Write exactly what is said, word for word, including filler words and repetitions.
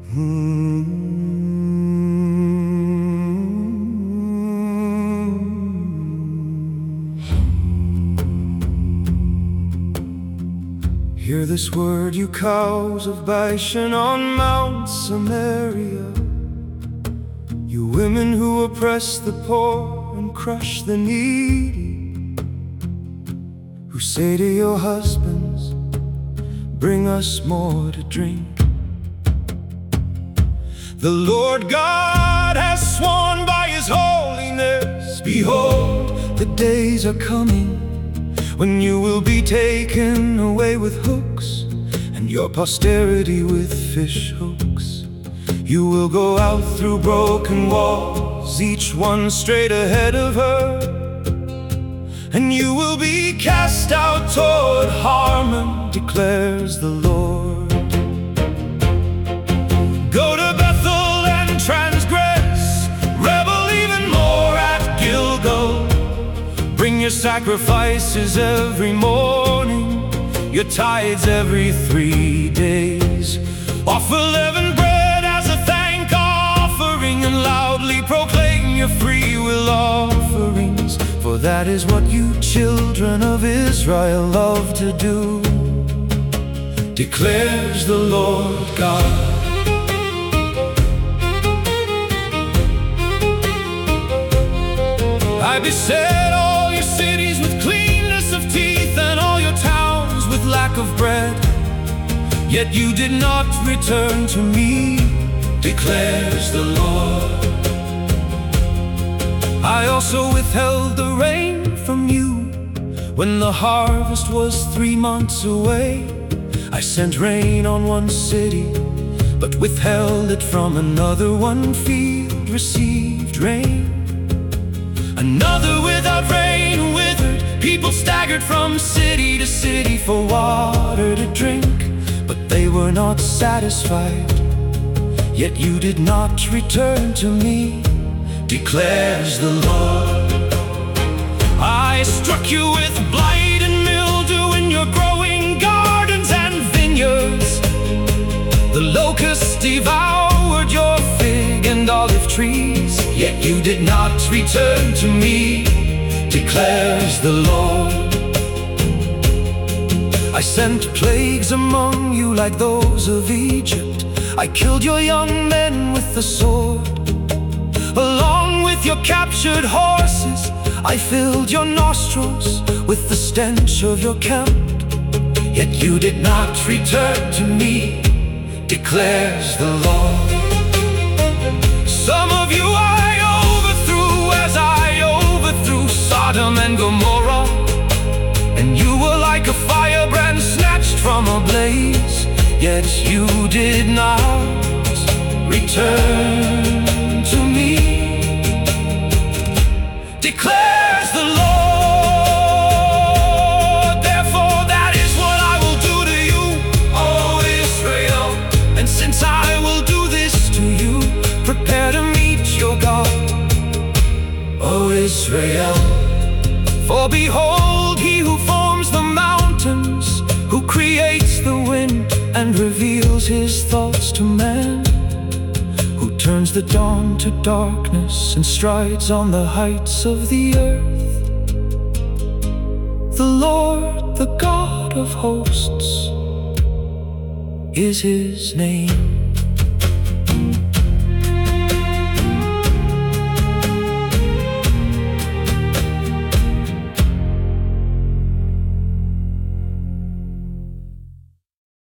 Hear this word, you cows of Bashan on Mount Samaria, you women who oppress the poor and crush the needy, who say to your husbands, bring us more to drink. The Lord God has sworn by His holiness, behold, the days are coming when you will be taken away with hooks, and your posterity with fish hooks. You will go out through broken walls, each one straight ahead of her, and you will be cast out toward Harmon, declares the Lord. Go to Bethel and transgress, rebel even more at Gilgal. Bring your sacrifices every morning, your tithes every three days. Offer leavened bread as a thank offering, and loudly proclaim your free will offerings, for that is what you children of Israel love to do, declares the Lord God. I beset all your cities with cleanness of teeth, and all your towns with lack of bread. Yet you did not return to me, declares the Lord. I also withheld the rain from you when the harvest was three months away. I sent rain on one city, but withheld it from another. One field received rain, another without rain withered. People staggered from city to city for water to drink, but they were not satisfied. Yet you did not return to me, declares the Lord. I struck you with blight and mildew in your growing gardens and vineyards. The locusts devoured your fig and olive trees, yet you did not return to me, declares the Lord. I sent plagues among you like those of Egypt. I killed your young men with the sword. Along with your captured horses, I filled your nostrils with the stench of your camp. Yet you did not return to me, declares the Lord. Some of you I overthrew as I overthrew Sodom and Gomorrah, and you were like a firebrand snatched from a blaze. Yet you did not return to me, declares the Lord. Therefore that is what I will do to you, O Israel. And since I will do this to you, prepare to meet your God, O Israel. For behold, He who forms the mountains, who creates the wind and reveals His thoughts to man, who turns the dawn to darkness and strides on the heights of the earth. The Lord, the God of hosts, is His name.